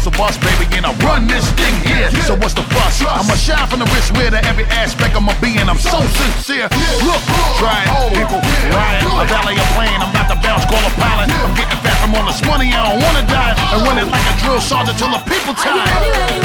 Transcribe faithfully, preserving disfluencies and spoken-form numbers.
hustle boss, baby, and I run this thing here. So what's the fuss? I'ma shine from the wrist where to every aspect of my being. I'm so sincere. Look, try it, people, riot. A valley of plane, I'm about to bounce, call a pilot. I'm getting fat from all this money, I don't wanna die. And run it like a drill sergeant till the people tired.